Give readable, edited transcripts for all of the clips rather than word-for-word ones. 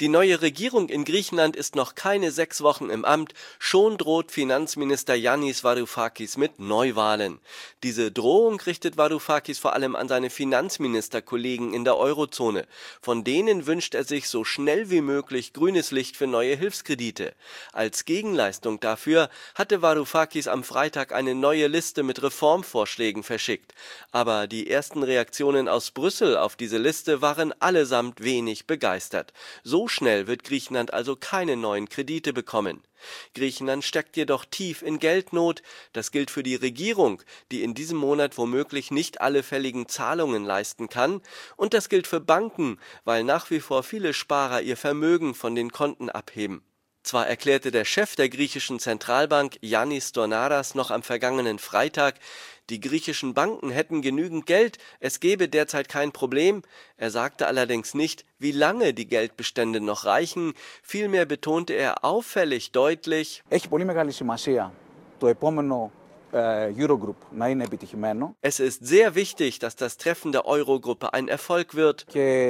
Die neue Regierung in Griechenland ist noch keine 6 Wochen im Amt, schon droht Finanzminister Yannis Varoufakis mit Neuwahlen. Diese Drohung richtet Varoufakis vor allem an seine Finanzministerkollegen in der Eurozone. Von denen wünscht er sich so schnell wie möglich grünes Licht für neue Hilfskredite. Als Gegenleistung dafür hatte Varoufakis am Freitag eine neue Liste mit Reformvorschlägen verschickt. Aber die ersten Reaktionen aus Brüssel auf diese Liste waren allesamt wenig begeistert. So schnell wird Griechenland also keine neuen Kredite bekommen. Griechenland steckt jedoch tief in Geldnot. Das gilt für die Regierung, die in diesem Monat womöglich nicht alle fälligen Zahlungen leisten kann. Und das gilt für Banken, weil nach wie vor viele Sparer ihr Vermögen von den Konten abheben. Zwar erklärte der Chef der griechischen Zentralbank, Yannis Stornaras, noch am vergangenen Freitag, die griechischen Banken hätten genügend Geld, es gebe derzeit kein Problem. Er sagte allerdings nicht, wie lange die Geldbestände noch reichen. Vielmehr betonte er auffällig deutlich: Es ist sehr wichtig, dass das Treffen der Eurogruppe ein Erfolg wird.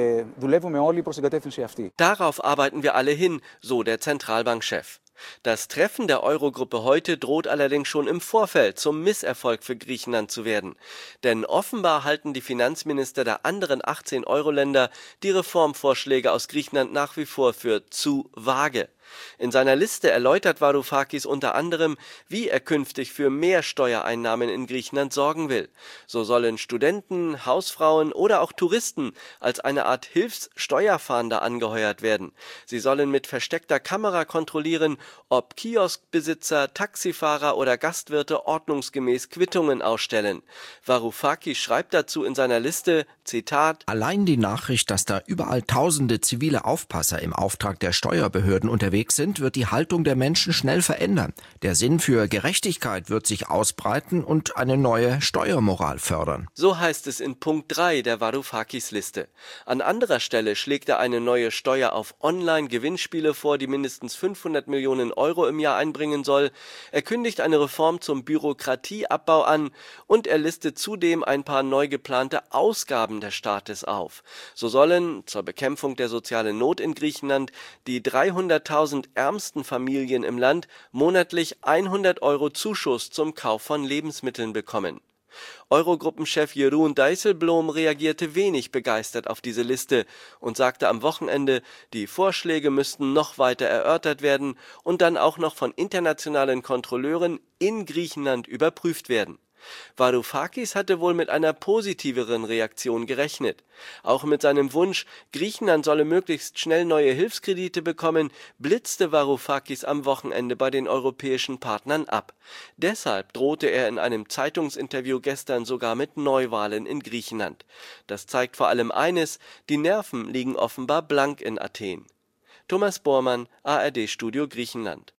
Darauf arbeiten wir alle hin, so der Zentralbankchef. Das Treffen der Eurogruppe heute droht allerdings schon im Vorfeld zum Misserfolg für Griechenland zu werden. Denn offenbar halten die Finanzminister der anderen 18 Euro-Länder die Reformvorschläge aus Griechenland nach wie vor für zu vage. In seiner Liste erläutert Varoufakis unter anderem, wie er künftig für mehr Steuereinnahmen in Griechenland sorgen will. So sollen Studenten, Hausfrauen oder auch Touristen als eine Art Hilfssteuerfahnder angeheuert werden. Sie sollen mit versteckter Kamera kontrollieren, ob Kioskbesitzer, Taxifahrer oder Gastwirte ordnungsgemäß Quittungen ausstellen. Varoufakis schreibt dazu in seiner Liste, Zitat: Allein die Nachricht, dass da überall tausende zivile Aufpasser im Auftrag der Steuerbehörden unterwegs sind, wird die Haltung der Menschen schnell verändern. Der Sinn für Gerechtigkeit wird sich ausbreiten und eine neue Steuermoral fördern. So heißt es in Punkt 3 der Varoufakis-Liste. An anderer Stelle schlägt er eine neue Steuer auf Online-Gewinnspiele vor, die mindestens 500 Millionen Euro im Jahr einbringen soll. Er kündigt eine Reform zum Bürokratieabbau an und er listet zudem ein paar neu geplante Ausgaben des Staates auf. So sollen zur Bekämpfung der sozialen Not in Griechenland die 300.000 ärmsten Familien im Land monatlich 100 Euro Zuschuss zum Kauf von Lebensmitteln bekommen. Eurogruppenchef Jeroen Dijsselbloem reagierte wenig begeistert auf diese Liste und sagte am Wochenende, die Vorschläge müssten noch weiter erörtert werden und dann auch noch von internationalen Kontrolleuren in Griechenland überprüft werden. Varoufakis hatte wohl mit einer positiveren Reaktion gerechnet. Auch mit seinem Wunsch, Griechenland solle möglichst schnell neue Hilfskredite bekommen, blitzte Varoufakis am Wochenende bei den europäischen Partnern ab. Deshalb drohte er in einem Zeitungsinterview gestern sogar mit Neuwahlen in Griechenland. Das zeigt vor allem eines: Die Nerven liegen offenbar blank in Athen. Thomas Bormann, ARD-Studio Griechenland.